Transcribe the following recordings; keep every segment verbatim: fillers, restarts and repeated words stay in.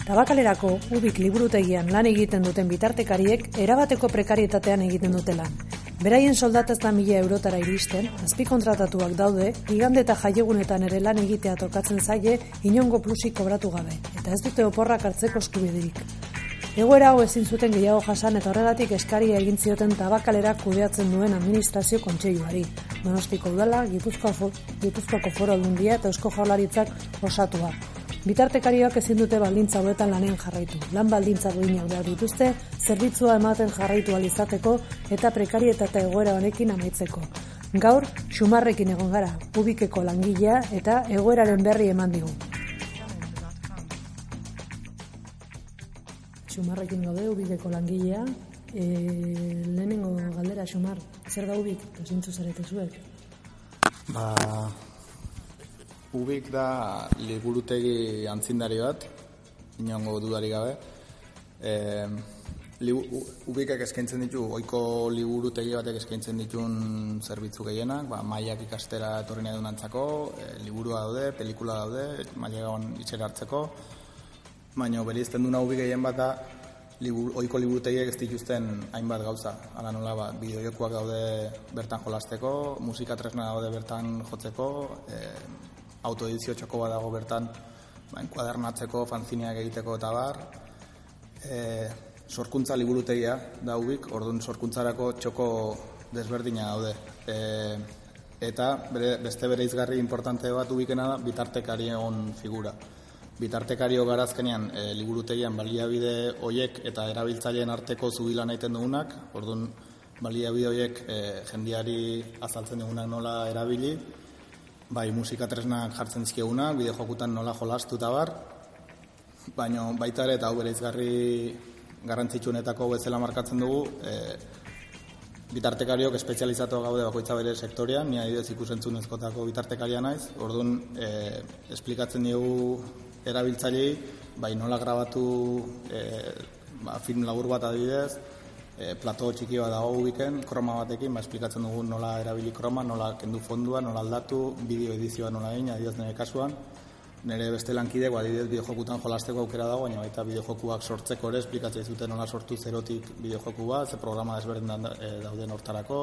Tabakalerako Ubik liburutegian lan egiten duten bitartekariek erabateko prekarietatean egiten dute lan. Beraien soldata ez da mila eurotara iristen, azpikontratatuak daude, igande eta jaiegunetan ere lan egitea tokatzen zaie inongo plusik kobratu gabe, eta ez dute oporrak hartzeko eskubiderik. Egoera hau ezin zuten gehiago jasan eta horregatik eskaria egin zioten Tabakalera kudeatzen duen administrazio kontseiluari. Donostiko udala, Gipuzkoako, Gipuzkoako Foru Aldundia eta Eusko Jaurlaritzak osatua. Bitartekariak ezin dute baldintza hauetan lanen jarraitu. Lan baldintza duinak behar dituzte, zerbitzua ematen jarraitu ahal izateko eta prekarietate egoera honekin amaitzeko. Gaur, Xumarrekin egon gara, Ubikeko langilea eta egoeraren berri eman digu. Xumarrekin gaude, Ubikeko langilea. E, lehenengo galdera, Xumar, zer da Ubik? Zintzu zarete zuek? Ba, Ubik da liburutegi antzindari bat, inongo dudari gabe. E, libu, Ubikek eskaintzen ditu, ohiko liburutegi batek eskaintzen ditun zerbitzu gehienak, ba, mailak ikastera etorri nahi dunantzako, e, liburua daude, pelikula daude, mailegaon itxera hartzeko, baina bereizten duna Ubik gehien bat da, libur, ohiko liburutegiek ez dituzten hainbat gauza. Hala nola, ba, bideojokoak daude bertan jolasteko, musika tresna daude bertan jotzeko, e, autoedizio txoko bat dago bertan, ba, enkuadernatzeko, fanzineak egiteko eta bar. E, sorkuntza liburutegia da Ubik, orduan sorkuntzarako txoko desberdina daude. E, eta bere, beste bereizgarri importante bat Ubikena da bitartekarion figura. Bitartekario garazkenean e, liburutegian baliabide hoiek eta erabiltzaileen arteko zubilan egiten dugunak, orduan baliabide hoiek e, jendiari azaltzen dugunak nola erabili, bai musika tresnak jartzen dizkiegunak, bideojokutan nola jolastu eta bar, baina baita ere eta hau bereizgarri garrantzitsuenetako bezala markatzen dugu, e, bitartekariok espezializatuak gaude bakoitza bere sektorean, ni adibidez ikusentzunezkotako bitartekaria naiz, orduan e, esplikatzen diegu erabiltzailei, bai nola grabatu e, ba, film labur bat adibidez, e, plato txiki bat dago Ubiken, kroma batekin, ba, esplikatzen dugu nola erabili kroma, nola kendu fondua, nola aldatu, bideo edizioa nola egin, adibidez nire kasuan, nire beste lankideko adibidez bideojokutan jolasteko aukera dago, baina baita bideojokuak sortzeko ere esplikatzen zuten nola sortu zerotik bideojoku bat, ze programa desberdin dauden hortarako,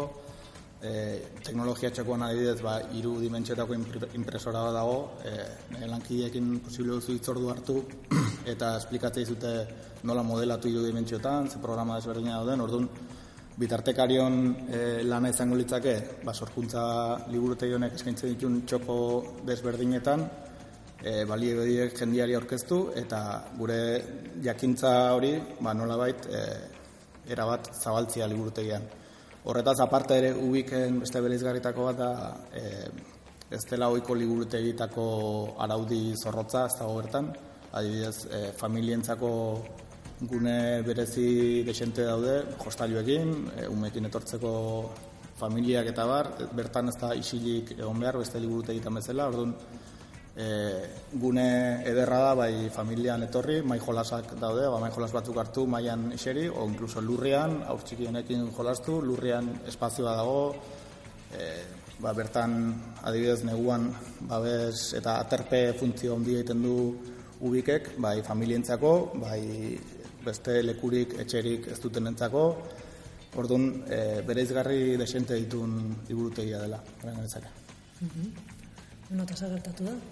E, teknologia txakoan adibidez, ba, hiru dimentsiotako impresora bat dago, e, lankideekin posible duzu hitzordu hartu eta esplikatzea izute nola modelatu hiru dimentsiotan, ze programa desberdina dauden, orduan bitartekarion e, lana izango litzake, ba, sorkuntza liburutegi honek eskaintzen ditun txoko desberdinetan, e, baliabide jendiari aurkeztu eta gure jakintza hori, ba, nolabait e, erabat zabaltzea liburutegian. Horretaz, aparte ere, Ubiken beste bereizgarritako bat da, e, ez dela ohiko liburutegitako araudi zorrotza, ez dago bertan, adibidez, e, familientzako gune berezi desente daude, jostailuekin, e, umeekin etortzeko familiak eta bar, bertan ez da isilik egon behar, beste liburutegitan bezala, orduan, e, gune ederra da, bai familian etorri, mai jolasak daude, ba, mai jolas batzuk hartu, maian eseri, o inkluso lurrian, aur txikienekin jolastu, lurrian espazioa dago, e, ba, bertan adibidez neguan babes eta aterpe funtzio handia egiten du Ubikek, bai familientzako, bai beste lekurik, etxerik ez dutenentzako, orduan e, bereizgarri desente ditun liburutegia dela, horren gaitzake. Mm-hmm. Nota zer gertatu da?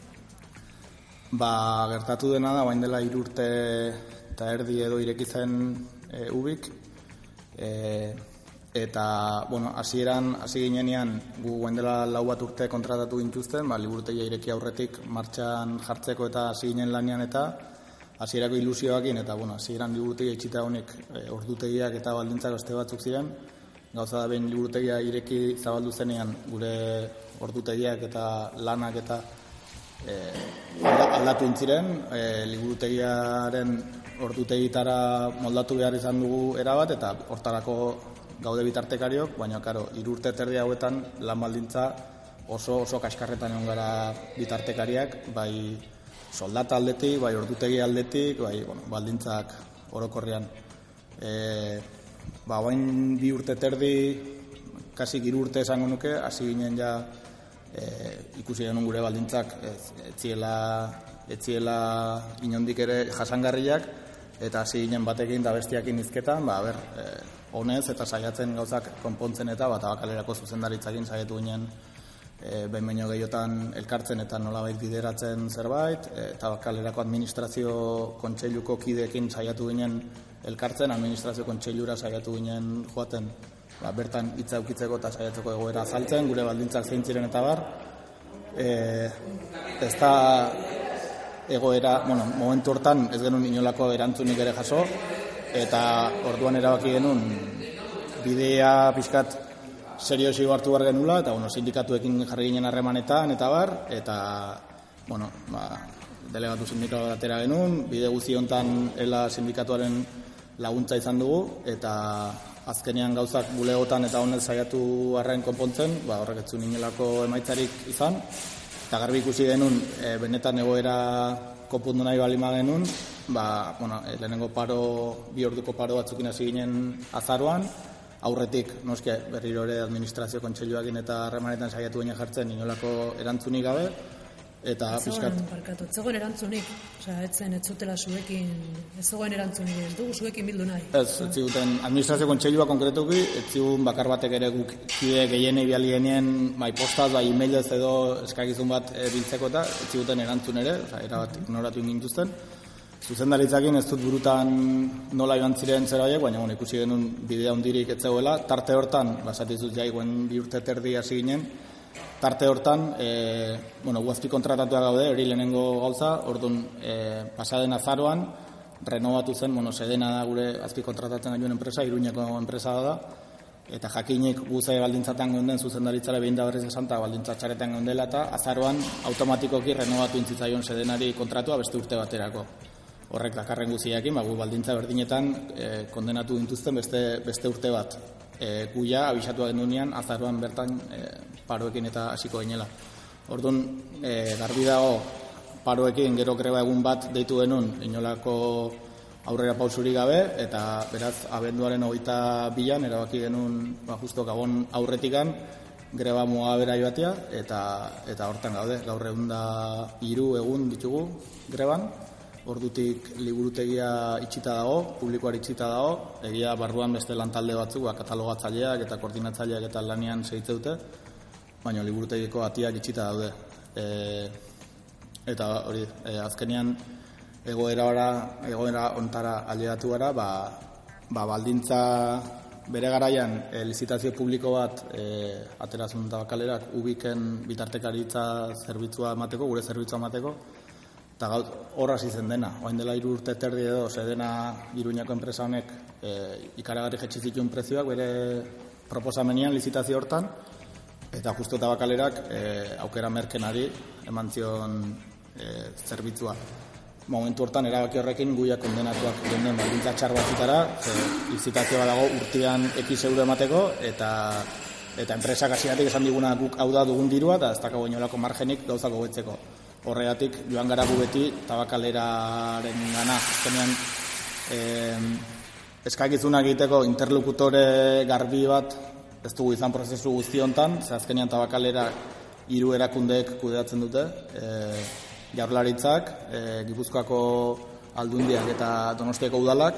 Ba, gertatu dena da, bain dela hiru urte eta erdi edo ireki zen e, Ubik, e, eta, bueno, hasieran hasi ginenean, gu bain dela lau bat urte kontratatu gintuzten, ba, liburutegia ireki aurretik martxan jartzeko eta hasi ginen lanean eta hasierako ilusioakin, eta, bueno, hasieran liburutegia itxita honek e, ordutegiak eta baldintzak beste batzuk ziren, gauza da behin liburutegia ireki zabaldu zenean gure ordutegiak eta lanak eta E, aldatu intziren, e, liburutegiaren ordutegitara moldatu behar izan dugu erabat eta hortarako gaude bitartekariok, baina karo, hiru urte terdi hauetan lan baldintza oso oso kaskarretan egon gara bitartekariak, bai soldata aldetik, bai ordutegi aldetik, bai bueno, baldintzak orokorrean. E, ba, bain bi urte terdi, kasi hiru urte esango nuke, hasi ginen ja E, ikusi genuen gure baldintzak ez, ez ziela etziela inondik ere jasangarriak, eta hasi ginen batekin da bestiakin hizketan, ba, ber, e, honez eta saiatzen gauzak konpontzen eta ba, Tabakalerako zuzendaritzakin saiatu ginen e, behin baino gehiotan elkartzen eta nolabait bideratzen zerbait, e, Tabakalerako administrazio kontseiluko kideekin saiatu ginen elkartzen, administrazio kontseilura saiatu ginen joaten, ba, bertan hitza eukitzeko eta saiatzeko egoera azaltzen, gure baldintzak zein ziren eta bar. E, ez da egoera, bueno, momentu hortan ez genuen inolako erantzunik ere jaso, eta orduan erabaki genuen bidea pixkat seriosi hartu behar genula, eta bueno, sindikatuekin jarri ginen harremanetan eta bar, eta bueno, ba, delegatu sindikatu atera genuen, bide guzti hontan ela sindikatuaren laguntza izan dugu, eta azkenean gauzak bulegotan eta honez saiatu arren konpontzen, ba, horrek ez zuen inolako emaitzarik izan, eta garbi ikusi genuen e, benetan egoera kopundu nahi balima genuen, ba, bueno, e, lehenengo paro, bi orduko paro batzukin hasi ginen azaroan, aurretik, noske, berriro ere administrazio kontseiluakin eta harremanetan saiatu ginen jartzen inolako erantzunik gabe, eta pixkat... Ez zegoen erantzunik, osea, etzen ez zutela zuekin, ez zegoen erantzunik, ez dugu zuekin bildu nahi. Ez, ez ziguten, administrazio kontseilua konkretuki, ez zigun bakar batek ere guk kide gehienei biali genien, bai postaz, bai e-mailez edo eskakizun bat e, biltzeko eta ez ziguten erantzun ere, osea, erabat ignoratu ingintuzten. Zuzendaritzakin ez dut burutan nola joan ziren zera horiek, baina bueno, ikusi genuen bidea hundirik ez zegoela, tarte hortan, basatizuz jaiguen bi urte terdi hasi ginen, tarte hortan, e, bueno, guazki kontratatua gaude, hori lehenengo gauza, orduan e, pasaden azaroan, renovatu zen, bueno, sedena da gure azki kontratatzen gaituen enpresa, Iruñeko enpresa da, eta jakinik guze baldintzatan geunden zuzendaritzare behin da berriz esan, eta baldintzatxaretan geundela, eta azaroan automatikoki renovatu intzitzaion sedenari kontratua beste urte baterako. Horrek dakarren guziakin, ba, gu baldintza berdinetan e, kondenatu dintuzten beste, beste urte bat. E, guia abisatu genuenean azaroan bertan e, paroekin eta hasiko ginela. Orduan, e, garbi dago paroekin gero greba egun bat deitu genuen inolako aurrera pausurik gabe, eta beraz abenduaren hogeita bian erabaki genuen ba, justo gabon aurretikan greba muga bera joatea, eta, eta hortan gaude, gaur egun da hiru egun ditugu greban. Ordutik liburutegia itxita dago, publikoari itxita dago, egia barruan beste lantalde batzuk, katalogatzaileak eta koordinatzaileak eta lanian segitze dute, baina liburutegiko atiak itxita daude. E, eta hori, e, azkenean egoera ora, egoera ontara alderatu gara, ba, ba baldintza bere garaian e, lizitazio publiko bat e, aterazun Tabakalerak ubiken bitartekaritza zerbitzua emateko, gure zerbitzua emateko, eta horra zizen dena, oain dela hiru urte terdi edo, zedena Iruñako enpresa honek e, ikaragarri jetxi zituen prezioak bere proposamenian lizitazio hortan, eta justo Tabakalerak e, aukera merkenari eman zion e, zerbitzua. Momentu hortan erabaki horrekin guia kondenatuak geunden baldintza txar batzutara, lizitazioa dago urtean X euro emateko, eta eta enpresak hasieratik esan diguna guk hau da dugun dirua, eta ez dakago inolako margenik gauzak hobetzeko. Horregatik joan gara gu beti Tabakaleraren gana. Azkenean eh, eskakizunak egiteko interlokutore garbi bat ez dugu izan prozesu guzti hontan, ze azkenean Tabakalera hiru erakundeek kudeatzen dute, eh, Jaurlaritzak, eh, Gipuzkoako Aldundiak eta Donostiako udalak,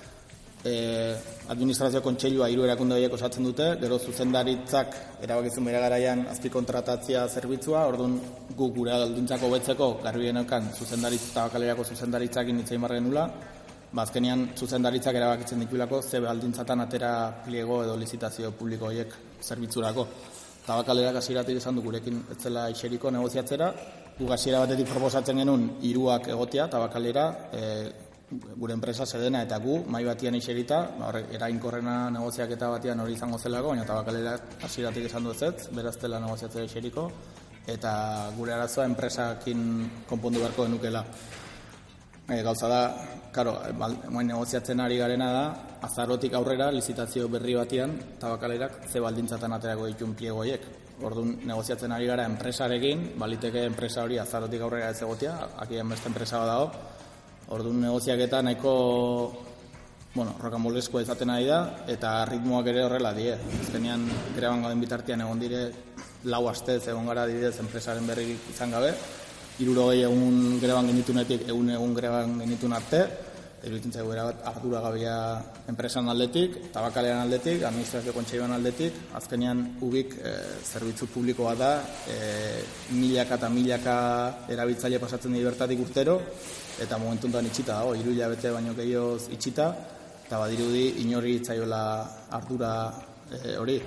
eh, administrazio kontseilua hiru erakunde horiek osatzen dute, gero zuzendaritzak erabakizun bere garaian azpikontratatzea zerbitzua, orduan guk gure alduntzako hobetzeko garbienokan zuzendaritza Tabakalerako zuzendaritzakin hitz egin behar genula, ba azkenean zuzendaritzak erabakitzen dituelako ze baldintzatan atera pliego edo lizitazio publiko horiek zerbitzurako. Tabakalerak hasieratik esan du gurekin ez zela iseriko negoziatzera, guk hasiera batetik proposatzen genuen hiruak egotea Tabakalera, e, gure enpresa sedena eta gu mai batian iserita, erainkorrena negoziaketa batian hori izango zelako, baina Tabakalerak hasieratik esan du ezetz, beraz dela negoziatzera iseriko, eta gure arazoa enpresakin konpondu beharko genukela. E, gauza da, karo, moin negoziatzen ari garena da, azarotik aurrera lizitazio berri batian Tabakalerak ze baldintzatan aterako ditun pliego horiek. Orduan negoziatzen ari gara enpresarekin, baliteke enpresa hori azarotik aurrera ez egotea, akian beste enpresa bat dago. Orduan negoziaketa nahiko, bueno, rokamolezkoa izaten ari da, eta ritmoak ere horrela die. Azkenean greban gauden bitartean egon dire lau astez egon gara adibidez enpresaren berri izan gabe, hirurogei egun greban genitunetik egun egun greban genitun arte, iruditzen zaigu erabat arduragabea enpresan aldetik, tabakaleran aldetik, administrazio kontseiluan aldetik, azkenean ubik e, zerbitzu publikoa da, e, milaka eta milaka erabiltzaile pasatzen dira bertatik urtero, eta momentu honetan itxita dago, hiru hilabete baino gehioz itxita, eta badirudi inori itzaiola ardura e, hori.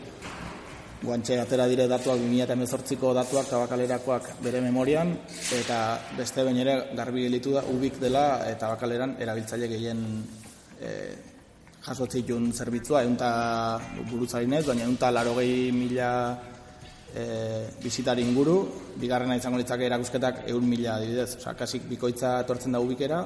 Guantxe atera dire datuak bi mila hemezortziko datuak tabakalerakoak bere memorian, eta beste behin ere garbi gelitu da ubik dela eta tabakaleran erabiltzaile gehien e, jasotzitun zerbitzua, ehun eta burutzarinez, baina ehun eta laurogei mila e, bisitari inguru, bigarrena izango litzake erakusketak ehun mila adibidez, osea, kasik bikoitza etortzen da ubikera,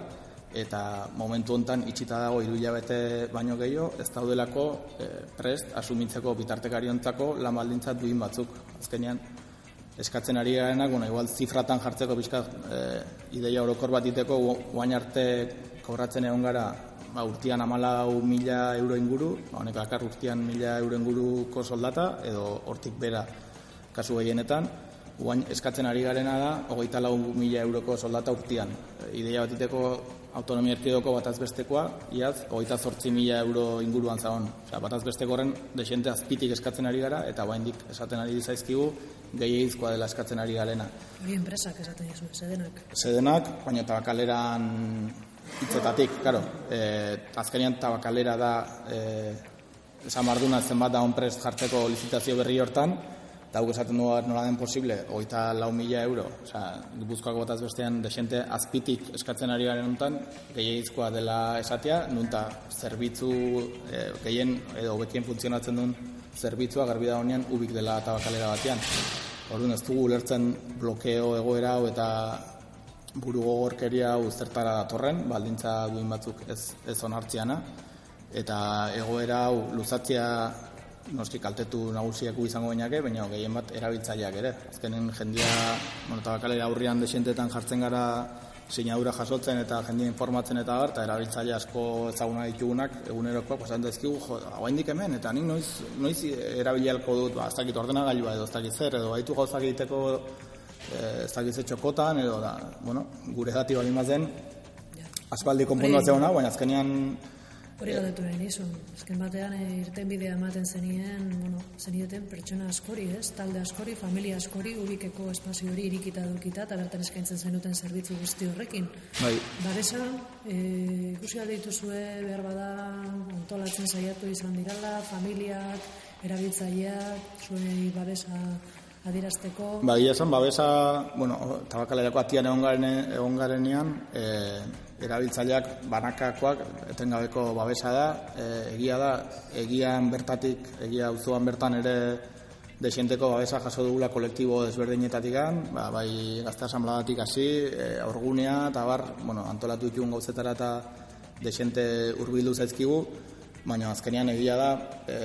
eta momentu honetan itxita dago hiru hilabete baino gehiago, ez daudelako e, prest asumitzeko bitartekariontzako lan baldintza duin batzuk. Azkenean eskatzen ari garenak, bueno, igual zifratan jartzeko bizka e, ideia orokor bat iteko, guain arte kobratzen egon gara ba, urtean hamalau mila euro inguru, ba, honek akar urtean mila euro inguruko soldata, edo hortik bera kasu gehienetan, guain eskatzen ari garena da hogeita lau mila euroko soldata urtean. Ideia bat iteko autonomia erkidegoko bataz bestekoa, iaz, hogeita zortzi mila euro inguruan zagon. Osea, bataz besteko horren desente azpitik eskatzen ari gara, eta baindik esaten ari zaizkigu gehiagizkoa dela eskatzen ari garena. Hori enpresak esaten dizu, sedenak. Sedenak, baina tabakaleran hitzetatik, claro. E, azkenean tabakalera da e, esan barduna zenbat da onprest jartzeko lizitazio berri hortan, eta hau esaten dugu nola den posible, hogeita lau mila euro, osea, Gipuzkoako bataz bestean desente azpitik eskatzen ari garen honetan, gehiagizkoa dela esatea, nunta zerbitzu e, gehien edo bekien funtzionatzen duen zerbitzua garbi da honean ubik dela tabakalera batean. Orduan ez dugu ulertzen blokeo egoera hau eta buru gogorkeria hau zertara datorren, baldintza duin batzuk ez, ez onartziana, eta egoera hau luzatzea noski kaltetu nagusiak izango bainake, baina gehien bat erabiltzaileak ere. Azkenen jendia, bueno, tabakalera aurrian desentetan jartzen gara sinadura jasotzen eta jendia informatzen eta bar, eta erabiltzaile asko ezaguna ditugunak egunerokoak pasatzen dizkigu, jo, hauendik hemen, eta nik noiz, noiz erabilialko dut, ba, ez dakit ordenagailua edo ez dakit zer, edo baitu gauzak egiteko ez dakit ze txokotan, edo da, bueno, gure dati bali mazen, aspaldi konponduatzea hona, baina azkenean hori galdetu nahi nizun. Azken batean irten bidea ematen zenien, bueno, zenieten pertsona askori, ez? Talde askori, familia askori, ubikeko espazio hori irikita dukita, eta bertan eskaintzen zenuten zerbitzu guzti horrekin. Bai. Babesa, e, ikusi alde dituzue behar bada antolatzen saiatu izan dirala, familiak, erabiltzaileak, zuei babesa adierazteko. Ba, ia esan, babesa, bueno, tabakalerako atian egon garen, egon garenean, e, erabiltzaileak banakakoak etengabeko babesa da, e, egia da, egian bertatik, egia auzoan bertan ere desienteko babesa jaso dugula kolektibo desberdinetatikan, ba, bai gazte asanbladatik hasi, e, aurgunea, eta bar, bueno, antolatu ditun gauzetara eta desiente hurbildu zaizkigu, baina azkenean egia da,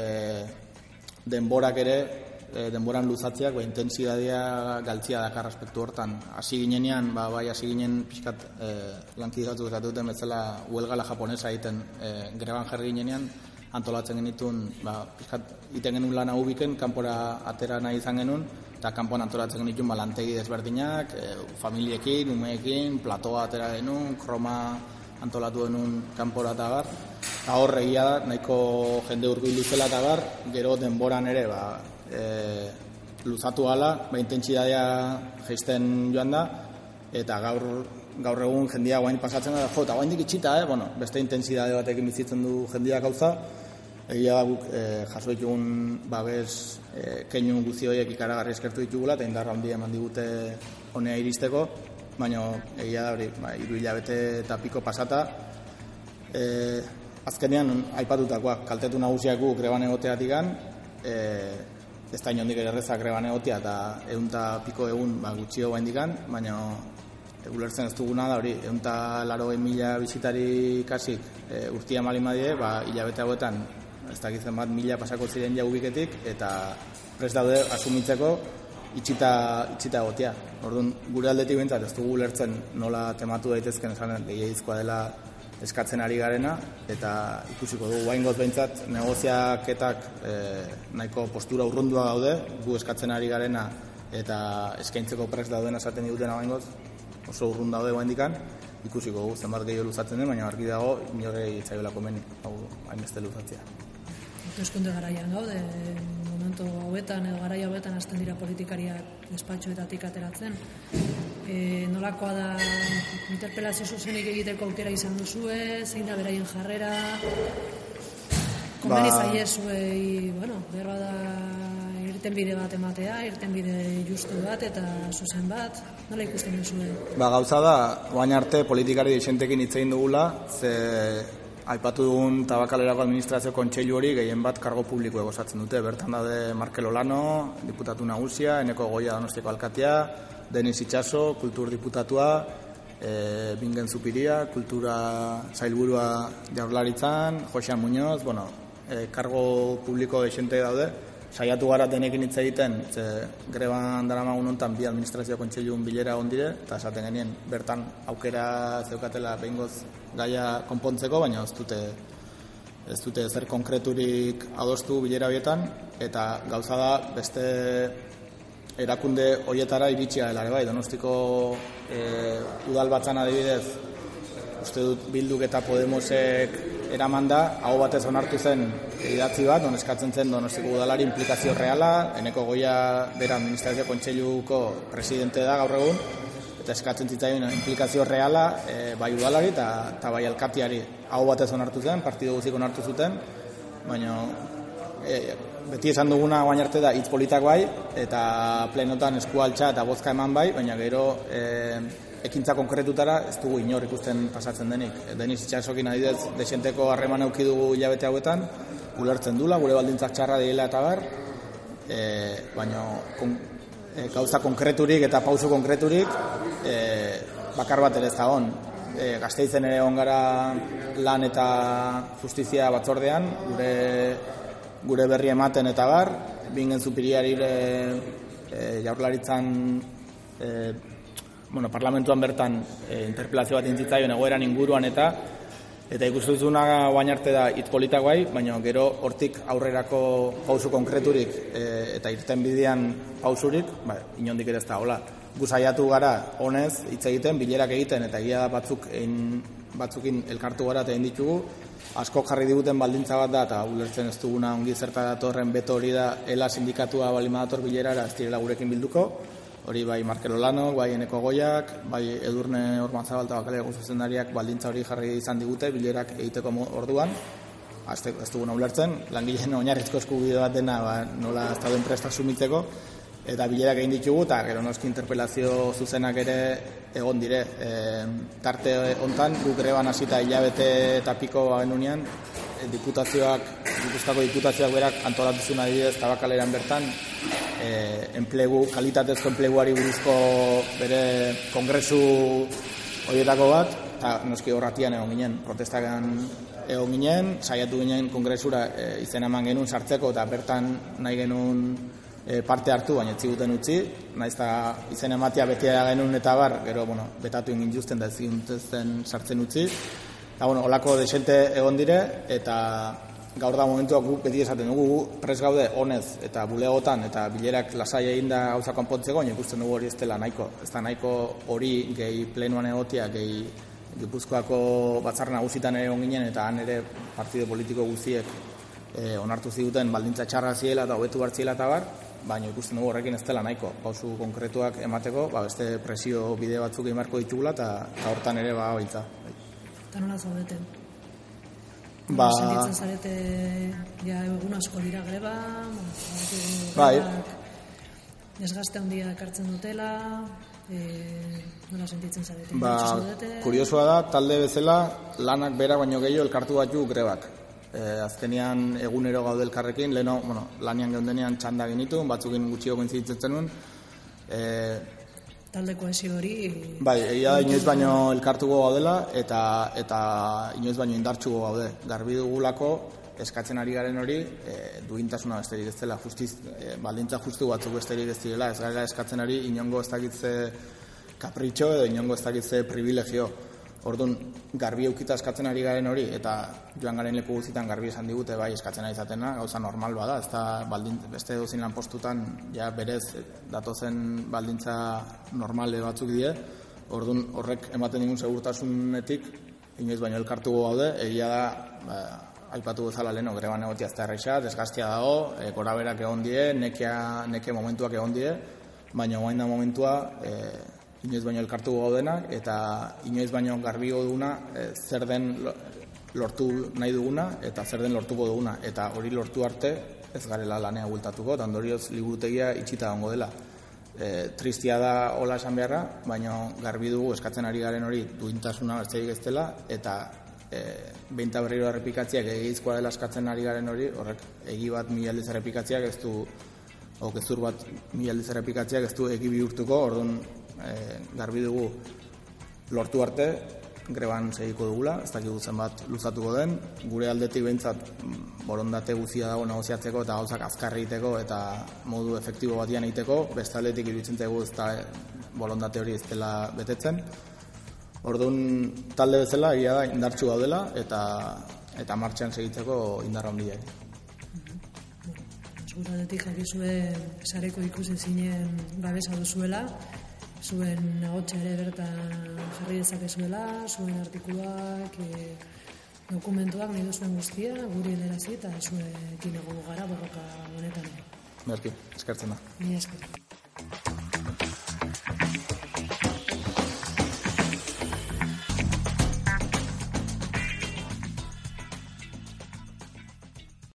e, denborak ere, E, denboran luzatzeak, ba, intensidadea galtzia dakar aspektu hortan. Hasi ginenean, ba, bai, hasi ginen pixkat e, lankidatu duten bezala huelgala japonesa egiten e, greban jarri ginenean, antolatzen genitun, ba, pixkat iten genuen lana ubiken, kanpora atera nahi izan genuen, eta kanpoan antolatzen genitun ba, lantegi desberdinak, e, familiekin, umeekin, platoa atera genuen, kroma antolatu genuen kanpora eta bar. Eta horre egia da, nahiko jende hurbildu zela eta bar, gero denboran ere, ba, E, luzatu gala, ba, intentsidadea jaisten joan da, eta gaur, gaur egun jendia guain pasatzen da, jo, eta guain dik itxita, eh? Bueno, beste intentsidade batekin bizitzen du jendia gauza, egia da guk e, jaso ditugun babes e, keinu guzti horiek ikaragarri eskertu ditugula, eta indarra handia eman digute honea iristeko, baina egia da hori, ba, hiru hilabete eta piko pasata, e, azkenean aipatutakoak kaltetu nagusiak guk greban egoteatikan, e, ez da inondik errezak greban egotea eta ehun eta piko egun ba, gutxio baindikan, baina ulertzen ez duguna da hori, ehun eta laurogei mila bisitari kasik e, urtia malimadie, ba, hilabete hauetan ez dakitzen bat mila pasako ziren ja ubiketik, eta prest daude asumitzeko itxita, itxita egotea. Orduan, gure aldetik behintzat ez dugu ulertzen nola tematu daitezken esan gehiagizkoa dela eskatzen ari garena, eta ikusiko dugu baingoz behintzat negoziaketak e, nahiko postura urrundua gaude, gu eskatzen ari garena eta eskaintzeko prest dauden esaten digutena baingoz, oso urrun daude oraindikan, ikusiko gu zenbat gehiago luzatzen den, baina argi dago inorei itzaiola komeni, hau hainbeste luzatzea. Hauteskunde garaian gaude, momentu hauetan edo garaia hauetan hasten dira politikariak despatxoetatik ateratzen. E, nolakoa da interpelazio zuzenik egiteko aukera izan duzue, zein da beraien jarrera, komeni ba... zaiezuei, bueno, berba da irtenbide bat ematea, irtenbide justu bat eta zuzen bat, nola ikusten duzue? Ba, gauza da, oain arte politikari dixentekin hitz egin dugula, ze aipatu dugun Tabakalerako administrazio kontseilu hori gehien bat kargo publiko egosatzen dute. Bertan daude Markel Olano, diputatu nagusia, Eneko Goia Donostiako alkatea, Denis Itxaso, kultur diputatua, e, Bingen Zupiria, kultura sailburua Jaurlaritzan, Josean Muñoz, bueno, e, kargo publiko dexente daude. Saiatu gara denekin hitz egiten, ze greban daramagun hontan bi administrazio kontseilun bilera egon dire, eta esaten genien bertan aukera zeukatela behingoz gaia konpontzeko, baina ez dute ez dute zer konkreturik adostu bilera bietan, eta gauza da beste erakunde horietara iritsia dela ere bai, Donostiko e, udal batzan adibidez, uste dut Bilduk eta Podemosek eraman da, hau batez onartu zen idatzi bat, non eskatzen zen Donostiko udalari implikazio reala, Eneko Goia bera administrazio kontseiluko presidente da gaur egun, eta eskatzen zitzaion implikazio reala e, bai udalari eta, eta bai alkatiari. Hau batez onartu zen, partidu guzik onartu zuten, baina e, beti esan duguna guain arte da hitz politak bai, eta plenotan eskualtza eta bozka eman bai, baina gero e, ekintza konkretutara ez dugu inor ikusten pasatzen denik. Denis Itxasokin adidez desenteko harreman eduki dugu hilabete hauetan, ulertzen dula, gure baldintzak txarra direla eta bar, e, baina kon, e, gauza konkreturik eta pausu konkreturik e, bakar bat ere ez da hon. E, Gasteizen ere on gara lan eta justizia batzordean, gure, gure berri ematen eta bar, Bingen Zupiriari e, Jaurlaritzan e, bueno, parlamentuan bertan e, interpelazio bat intzitzaion egoeran inguruan eta eta ikustuzuna guain arte da hitz politak bai, baina gero hortik aurrerako pausu konkreturik e, eta irtenbidean pausurik, ba, inondik ere ez da hola. Gu saiatu gara honez hitz egiten, bilerak egiten eta egia batzuk ein, batzukin elkartu gara eta egin ditugu, asko jarri diguten baldintza bat da eta ulertzen ez duguna ongi zerta datorren beto hori da ela sindikatua bali madator bilerara ez direla gurekin bilduko. Hori bai Markel Olano, bai Eneko Goiak, bai Edurne Ormanzabal eta Bakaleko zuzendariak baldintza hori jarri izan digute bilerak egiteko orduan. Ez duguna ulertzen, langileen oinarrizko eskubide bat dena ba, nola ez dauden presta sumitzeko, eta bilerak egin ditugu, eta gero noski interpelazio zuzenak ere egon dire. E, tarte hontan, guk greban hasita hilabete eta piko genunean, e, diputazioak, Gipuzkoako diputazioak berak antolatuzun adibidez Tabakaleran bertan, e, enplegu, kalitatezko enpleguari buruzko bere kongresu horietako bat, eta noski horratian egon ginen, protestakan egon ginen, saiatu ginen kongresura e, izen eman genuen sartzeko, eta bertan nahi genuen e, parte hartu, baina etziguten utzi, nahiz eta izen ematea betea genuen eta bar, gero, bueno, betatu ingin justen da eziguntezen sartzen utzi, eta, bueno, olako desente egon dire, eta gaur da momentuak guk beti esaten dugu, pres gaude honez eta bulegotan eta bilerak lasai egin da gauza konpontzeko, baina ikusten dugu hori ez dela nahiko. Ez da nahiko hori gehi plenoan egotia, gehi Gipuzkoako batzar nagusitan ere onginen eta han ere partido politiko guztiek e, onartu ziguten baldintza txarra ziela eta hobetu bartziela eta bar, baina ikusten dugu horrekin ez dela nahiko. Pausu konkretuak emateko, ba, beste presio bide batzuk emarko ditugula eta, eta hortan ere ba biltza. Eta nola zaudeten? Ba... Sentitzen zarete, ja, egun asko dira greba, bai. Desgaste handia ekartzen dutela, e, nola sentitzen zarete? Ba, kuriosua da, talde bezala, lanak bera baino gehiago elkartu batu grebak. E, azkenean egunero gaude elkarrekin, leheno, bueno, lanian geundenean txanda genitu, batzukin gutxio gointzitzen nuen, e, talde kohesio hori... Bai, egia da inoiz baino elkartuko gaudela eta eta inoiz baino indartsuko gaude. Garbi dugulako eskatzen ari garen hori e, duintasuna besterik ez dela, justiz, e, baldintza justu batzuk besterik ez direla, ez gara eskatzen ari inongo ez dakitze kapritxo edo inongo ez dakitze privilegio. Orduan, garbi eukita eskatzen ari garen hori, eta joan garen leku guztietan garbi esan digute, bai, eskatzen ari zatena, gauza normal bada, ez da baldintza, beste dozin lan postutan, ja berez datozen baldintza normale batzuk die, Orduan horrek ematen digun segurtasunetik, inoiz baino elkartu gaude, egia da, ba, aipatu bezala leheno, greban egotia ez da erraixa, desgastia dago, e, goraberak egon die, nekea, neke momentuak egon die, baina guain da momentua, e, inoiz baino elkartu gaudenak, eta inoiz baino garbi duguna e, zer den lortu nahi duguna, eta zer den lortuko duguna, eta hori lortu arte ez garela lanea bultatuko, eta ondorioz liburutegia itxita dago dela. E, tristia da hola esan beharra, baina garbi dugu eskatzen ari garen hori duintasuna besterik ez dela, eta e, behin eta berriro errepikatziak egizkoa dela eskatzen ari garen hori, horrek egi bat mila aldiz errepikatziak ez du, o gezur bat mila aldiz errepikatziak ez du egi bihurtuko, orduan e, garbi dugu lortu arte, greban segiko dugula, ez dakigu zenbat luzatuko den, gure aldetik behintzat borondate guzia dago negoziatzeko eta gauzak azkar egiteko eta modu efektibo batian egiteko, beste aldetik iruditzen zaigu ez da borondate hori ez dela betetzen. Orduan talde bezala egia da indartsu gaudela eta eta martxan segitzeko indarra handia. Zure aldetik jakizue sareko ikusi zinen babesa duzuela, zuen ahotsa ere bertan jarri dezakezuela, zuen artikuluak, e, dokumentuak nahi duzuen guztia, guri helarazi eta zuekin egongo gara borroka honetan. Merki, eskertzen da. Ni esker.